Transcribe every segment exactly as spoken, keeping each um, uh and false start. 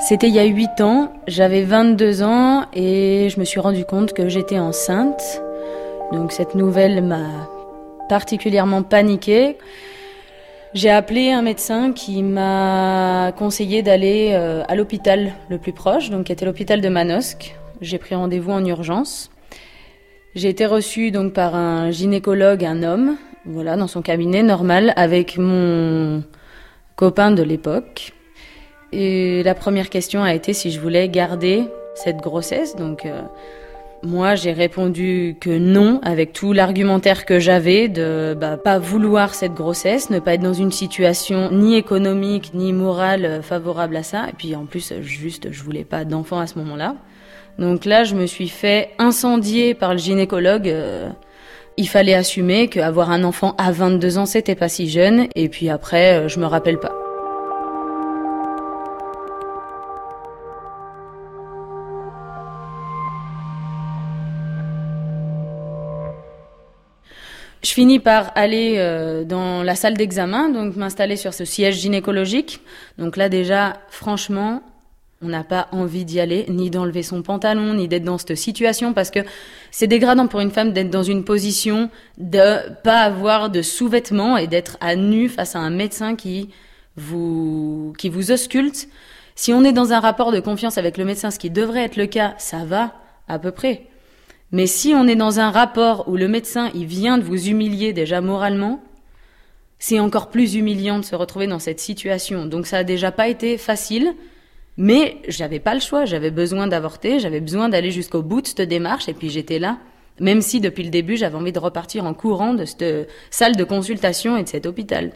C'était il y a huit ans, j'avais vingt-deux ans et je me suis rendu compte que j'étais enceinte. Donc cette nouvelle m'a particulièrement paniquée. J'ai appelé un médecin qui m'a conseillé d'aller euh, à l'hôpital le plus proche, donc qui était l'hôpital de Manosque. J'ai pris rendez-vous en urgence. J'ai été reçue donc par un gynécologue, un homme, voilà, dans son cabinet normal, avec mon copain de l'époque. Et la première question a été si je voulais garder cette grossesse. Donc euh, moi, j'ai répondu que non, avec tout l'argumentaire que j'avais de bah, pas vouloir cette grossesse, ne pas être dans une situation ni économique ni morale favorable à ça. Et puis en plus, juste, je voulais pas d'enfant à ce moment-là. Donc là, je me suis fait incendier par le gynécologue. Euh, il fallait assumer qu'avoir un enfant à vingt-deux ans, c'était pas si jeune. Et puis après, euh, je me rappelle pas. Je finis par aller euh, dans la salle d'examen, donc m'installer sur ce siège gynécologique. Donc là déjà, franchement, on n'a pas envie d'y aller, ni d'enlever son pantalon, ni d'être dans cette situation, parce que c'est dégradant pour une femme d'être dans une position de pas avoir de sous-vêtements et d'être à nu face à un médecin qui vous qui vous ausculte. Si on est dans un rapport de confiance avec le médecin, ce qui devrait être le cas, ça va à peu près. Mais si on est dans un rapport où le médecin, il vient de vous humilier déjà moralement, c'est encore plus humiliant de se retrouver dans cette situation. Donc ça a déjà pas été facile, mais j'avais pas le choix. J'avais besoin d'avorter, j'avais besoin d'aller jusqu'au bout de cette démarche, et puis j'étais là. Même si depuis le début, j'avais envie de repartir en courant de cette salle de consultation et de cet hôpital.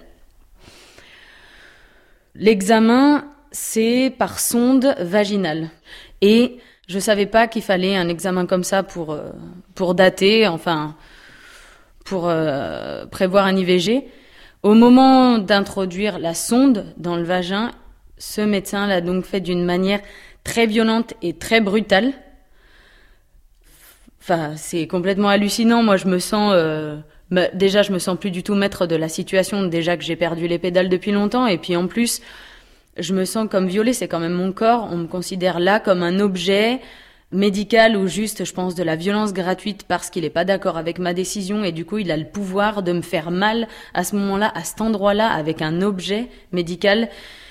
L'examen, c'est par sonde vaginale. Et je savais pas qu'il fallait un examen comme ça pour euh, pour dater, enfin pour euh, prévoir un I V G. Au moment d'introduire la sonde dans le vagin, ce médecin l'a donc fait d'une manière très violente et très brutale. Enfin, c'est complètement hallucinant. Moi, je me sens euh, bah, déjà, je me sens plus du tout maître de la situation. Déjà que j'ai perdu les pédales depuis longtemps, et puis en plus, je me sens comme violée, c'est quand même mon corps. On me considère là comme un objet médical ou juste, je pense, de la violence gratuite parce qu'il est pas d'accord avec ma décision et du coup, il a le pouvoir de me faire mal à ce moment-là, à cet endroit-là, avec un objet médical.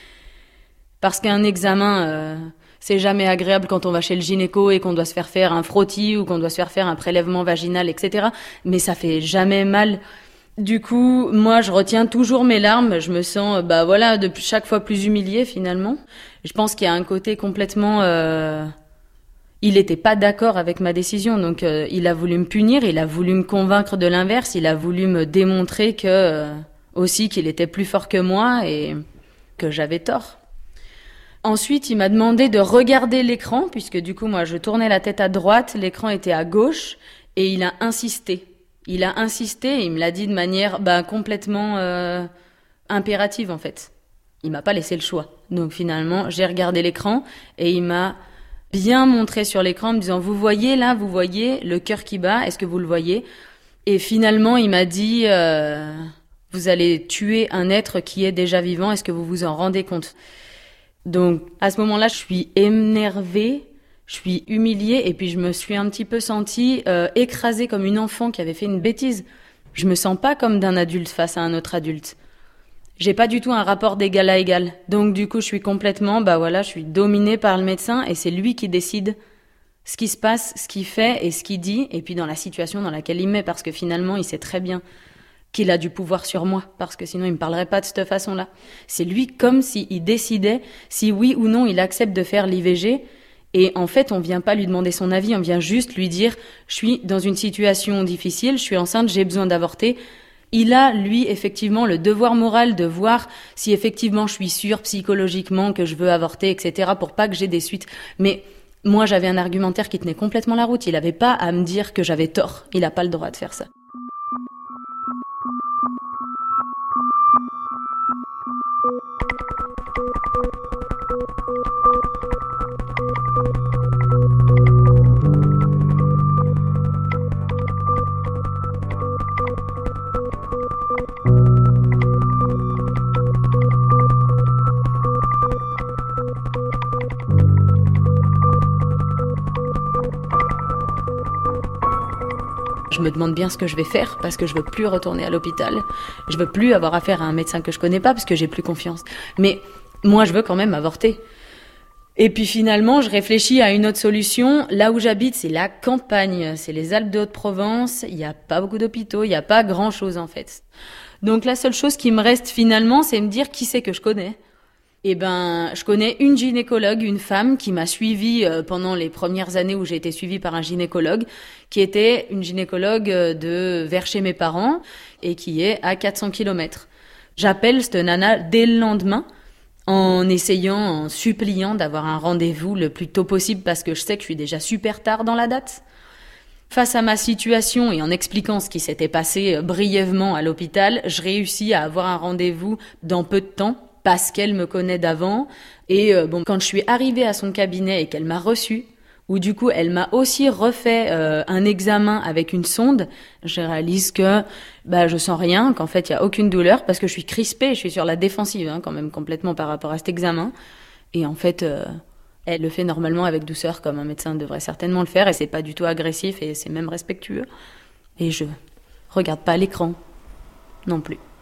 Parce qu'un examen, euh, c'est jamais agréable quand on va chez le gynéco et qu'on doit se faire faire un frottis ou qu'on doit se faire faire un prélèvement vaginal, et cetera. Mais ça fait jamais mal. Du coup, moi, je retiens toujours mes larmes. Je me sens, bah voilà, de chaque fois plus humiliée finalement. Je pense qu'il y a un côté complètement. Euh... Il était pas d'accord avec ma décision, donc euh, il a voulu me punir, il a voulu me convaincre de l'inverse, il a voulu me démontrer que euh, aussi qu'il était plus fort que moi et que j'avais tort. Ensuite, il m'a demandé de regarder l'écran, puisque du coup, moi, je tournais la tête à droite, l'écran était à gauche, et il a insisté. Il a insisté et il me l'a dit de manière bah, complètement euh, impérative en fait. Il m'a pas laissé le choix. Donc finalement, j'ai regardé l'écran et il m'a bien montré sur l'écran en me disant « Vous voyez là, vous voyez le cœur qui bat, est-ce que vous le voyez ?» Et finalement, il m'a dit euh, « Vous allez tuer un être qui est déjà vivant, est-ce que vous vous en rendez compte ?» Donc à ce moment-là, je suis énervée. Je suis humiliée et puis je me suis un petit peu sentie euh, écrasée comme une enfant qui avait fait une bêtise. Je me sens pas comme d'un adulte face à un autre adulte. J'ai pas du tout un rapport d'égal à égal. Donc du coup, je suis complètement, bah voilà, je suis dominée par le médecin et c'est lui qui décide ce qui se passe, ce qu'il fait et ce qu'il dit et puis dans la situation dans laquelle il me met parce que finalement, il sait très bien qu'il a du pouvoir sur moi parce que sinon, il me parlerait pas de cette façon-là. C'est lui comme s'il décidait si oui ou non il accepte de faire l'I V G. Et en fait, on vient pas lui demander son avis, on vient juste lui dire « Je suis dans une situation difficile, je suis enceinte, j'ai besoin d'avorter ». Il a, lui, effectivement, le devoir moral de voir si effectivement je suis sûre psychologiquement que je veux avorter, et cetera, pour pas que j'ai des suites. Mais moi, j'avais un argumentaire qui tenait complètement la route. Il avait pas à me dire que j'avais tort. Il a pas le droit de faire ça. Je me demande bien ce que je vais faire parce que je veux plus retourner à l'hôpital. Je veux plus avoir affaire à un médecin que je connais pas parce que j'ai plus confiance. Mais moi, je veux quand même avorter. Et puis finalement, je réfléchis à une autre solution. Là où j'habite, c'est la campagne, c'est les Alpes de Haute-Provence. Il n'y a pas beaucoup d'hôpitaux, il n'y a pas grand-chose en fait. Donc la seule chose qui me reste finalement, c'est me dire qui c'est que je connais. Eh ben, je connais une gynécologue, une femme qui m'a suivie pendant les premières années où j'ai été suivie par un gynécologue, qui était une gynécologue de vers chez mes parents et qui est à quatre cents kilomètres. J'appelle cette nana dès le lendemain en essayant, en suppliant d'avoir un rendez-vous le plus tôt possible parce que je sais que je suis déjà super tard dans la date. Face à ma situation et en expliquant ce qui s'était passé brièvement à l'hôpital, je réussis à avoir un rendez-vous dans peu de temps parce qu'elle me connaît d'avant. Et euh, bon, quand je suis arrivée à son cabinet et qu'elle m'a reçue, où du coup elle m'a aussi refait euh, un examen avec une sonde, je réalise que bah je sens rien, qu'en fait il y a aucune douleur parce que je suis crispée, je suis sur la défensive hein, quand même complètement par rapport à cet examen. Et en fait, euh, elle le fait normalement avec douceur comme un médecin devrait certainement le faire et c'est pas du tout agressif et c'est même respectueux. Et je regarde pas l'écran non plus.